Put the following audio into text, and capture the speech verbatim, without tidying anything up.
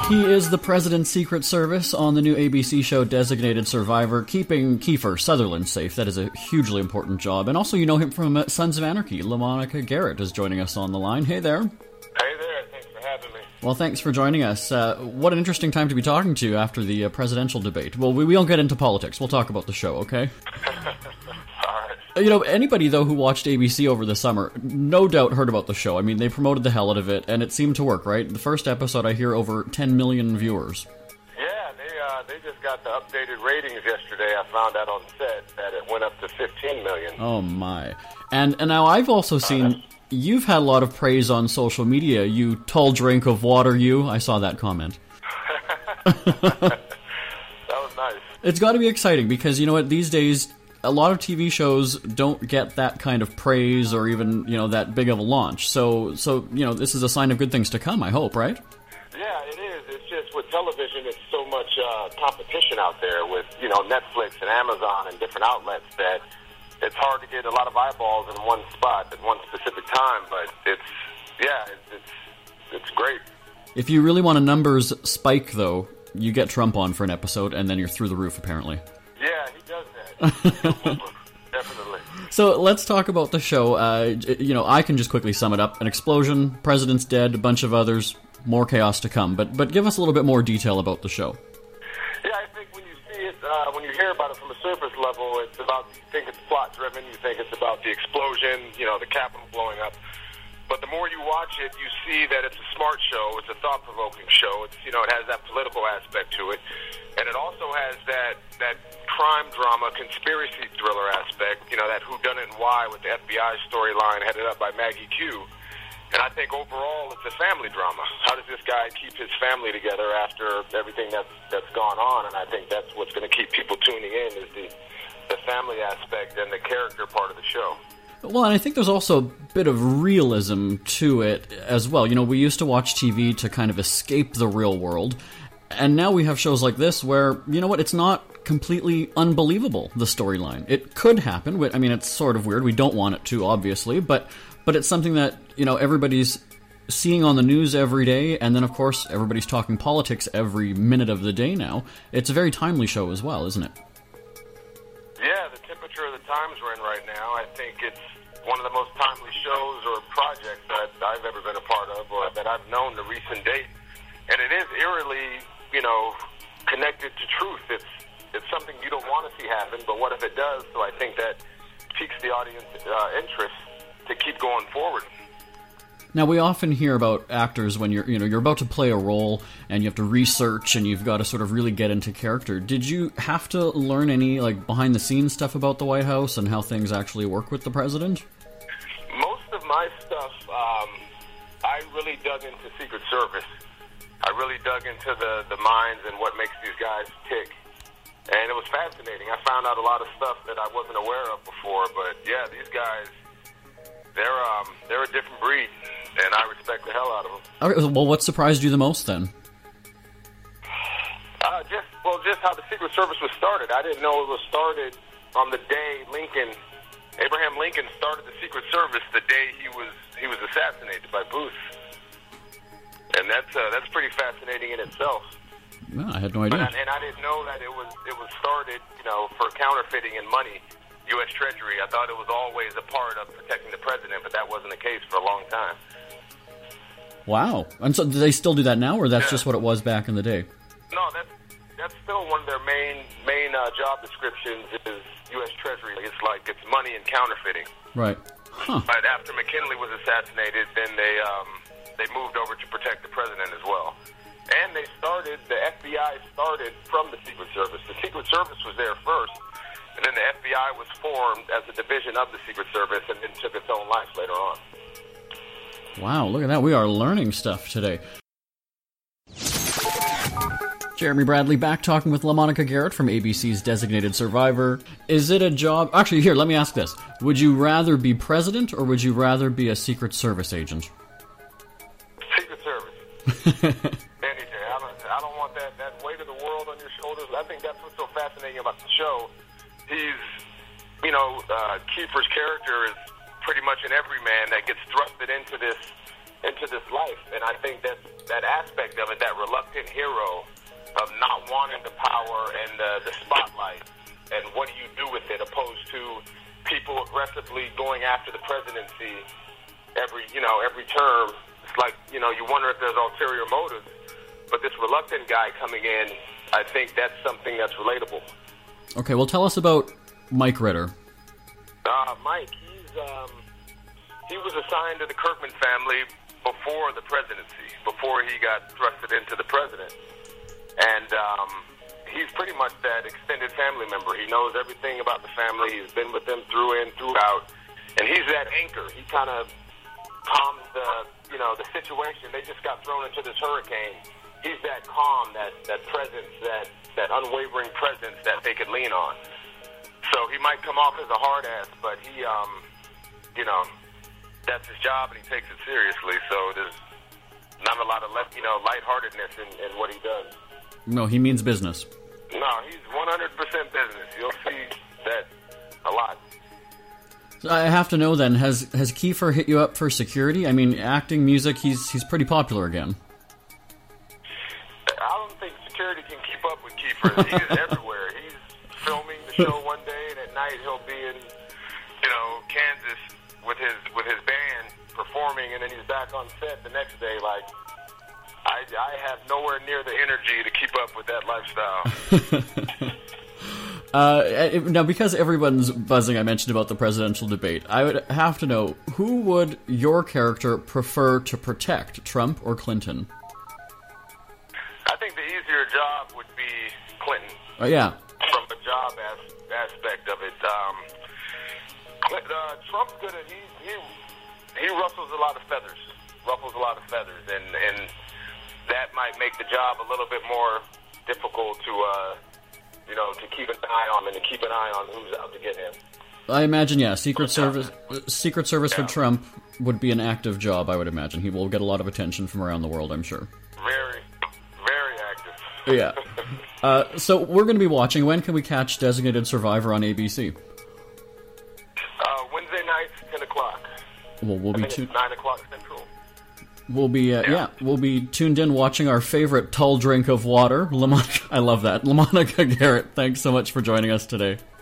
He is the President's Secret Service on the new A B C show Designated Survivor, keeping Kiefer Sutherland safe. That is a hugely important job. And also, you know him from uh, Sons of Anarchy. LaMonica Garrett is joining us on the line. Hey there. Hey there. Thanks for having me. Well, thanks for joining us. Uh, what an interesting time to be talking to you after the uh, presidential debate. Well, we, we won't get into politics. We'll talk about the show, okay? You know, anybody, though, who watched A B C over the summer, no doubt heard about the show. I mean, they promoted the hell out of it, and it seemed to work, right? The first episode, I hear, over ten million viewers. Yeah, they uh, they just got the updated ratings yesterday. I found out on set that it went up to fifteen million. Oh, my. And, and now I've also seen, uh, you've had a lot of praise on social media. You tall drink of water, you. I saw that comment. That was nice. It's got to be exciting, because, you know what, these days, a lot of T V shows don't get that kind of praise or even, you know, that big of a launch. So, so you know, this is a sign of good things to come, I hope, right? Yeah, it is. It's just with television, it's so much uh, competition out there with, you know, Netflix and Amazon and different outlets that it's hard to get a lot of eyeballs in one spot at one specific time. But it's, yeah, it's it's, it's great. If you really want a numbers spike, though, you get Trump on for an episode, and then you're through the roof, apparently. Yeah, he does that. Definitely. So let's talk about the show. Uh, you know, I can just quickly sum it up. An explosion, president's dead, a bunch of others, more chaos to come. But but give us a little bit more detail about the show. Yeah, I think when you see it, uh, when you hear about it from a surface level, it's about, you think it's plot-driven, you think it's about the explosion, you know, the Capitol blowing up. But the more you watch it, you see that it's a smart show, it's a thought-provoking show, it's, you know, it has that political aspect to it, and it also has that, that crime drama, conspiracy thriller aspect, you know, that whodunit and why with the F B I storyline headed up by Maggie Q. And I think overall it's a family drama. How does this guy keep his family together after everything that's, that's gone on? And I think that's what's going to keep people tuning in, is the, the family aspect and the character part of the show. Well, and I think there's also a bit of realism to it as well. You know, we used to watch T V to kind of escape the real world, and now we have shows like this where, you know what, it's not completely unbelievable, the storyline. It could happen. I mean, it's sort of weird. We don't want it to, obviously, but but it's something that, you know, everybody's seeing on the news every day, and then, of course, everybody's talking politics every minute of the day now. It's a very timely show as well, isn't it? Yeah, the temperature of the times we're in right now, I think it's one of the most timely shows or projects that I've ever been a part of, or that I've known to recent date. And it is eerily, you know, connected to truth. It's it's something you don't want to see happen, but what if it does? So I think that piques the audience uh, interest to keep going forward. Now, we often hear about actors when you're, you know, you're about to play a role and you have to research and you've got to sort of really get into character. Did you have to learn any, like, behind-the-scenes stuff about the White House and how things actually work with the president? Most of my stuff, um, I really dug into Secret Service. I really dug into the, the minds and what makes these guys tick. And it was fascinating. I found out a lot of stuff that I wasn't aware of before. But, yeah, these guys, they're um, they're a different breed. And I respect the hell out of them. Okay, well, what surprised you the most, then? Uh, just well, just how the Secret Service was started. I didn't know it was started on the day Lincoln, Abraham Lincoln, started the Secret Service. The day he was he was assassinated by Booth, and that's uh, that's pretty fascinating in itself. No, I had no idea. But, and I didn't know that it was it was started, you know, for counterfeiting and money. U S Treasury. I thought it was always a part of protecting the president, but that wasn't the case for a long time. Wow. And so do they still do that now, or that's yeah. just what it was back in the day? No, that's that's still one of their main main uh, job descriptions is U S Treasury. It's like it's money and counterfeiting. Right. Huh. But after McKinley was assassinated, then they um, they moved over to protect the president as well. And they started, the F B I started from the Secret Service. The Secret Service was there first, and then the F B I was formed as a division of the Secret Service and then took its own life later on. Wow, look at that. We are learning stuff today. Jeremy Bradley back talking with LaMonica Garrett from A B C's Designated Survivor. Is it a job... Actually, here, let me ask this. Would you rather be president or would you rather be a Secret Service agent? Secret Service. Any day. I don't, I don't want that, that weight of the world on your shoulders. I think that's what's so fascinating about the show. He's, you know, uh, Kiefer's character is pretty much an everyman that gets thrusted into this into this life. And I think that that aspect of it, that reluctant hero of not wanting the power and the, the spotlight, and what do you do with it, opposed to people aggressively going after the presidency every, you know, every term. It's like, you know, you wonder if there's ulterior motives. But this reluctant guy coming in, I think that's something that's relatable. Okay, well, tell us about Mike Ritter. Uh, Mike, he's um, he was assigned to the Kirkman family before the presidency, before he got thrusted into the president. And um, he's pretty much that extended family member. He knows everything about the family. He's been with them through in, throughout. And he's that anchor. He kind of calms the, you know, the situation. They just got thrown into this hurricane. He's that calm, that, that presence, that, that unwavering presence that they could lean on. So he might come off as a hard ass, but he, um, you know, that's his job and he takes it seriously. So there's not a lot of, left, you know, lightheartedness in, in what he does. No, he means business. No, he's one hundred percent business. You'll see that a lot. So I have to know then, has has Kiefer hit you up for security? I mean, acting, music, he's he's pretty popular again. I don't think security can keep up with Kiefer. He is everywhere. He's filming the show one day, and at night he'll be in, you know, Kansas with his with his band performing, and then he's back on set the next day. Like, I, I have nowhere near the energy to keep up with that lifestyle. uh, now, because everyone's buzzing, I mentioned about the presidential debate, I would have to know, who would your character prefer to protect, Trump or Clinton? I think the easier job would be Clinton. Oh, yeah. From the job as, aspect of it. Um, Clinton, uh, Trump's good at, he, he, he ruffles a lot of feathers. Ruffles a lot of feathers. And, and that might make the job a little bit more difficult to, uh, you know, to keep an eye on and to keep an eye on who's out to get him. I imagine, yeah, Secret Service Secret Service yeah. for Trump would be an active job, I would imagine. He will get a lot of attention from around the world, I'm sure. Very, very active. Yeah. Uh, so we're going to be watching. When can we catch Designated Survivor on A B C? Uh, Wednesday nights, ten o'clock. Well, we'll I be think tu- it's nine o'clock Central. We'll be, uh, yeah. yeah, we'll be tuned in watching our favorite tall drink of water, LaMonica. I love that. LaMonica Garrett, thanks so much for joining us today.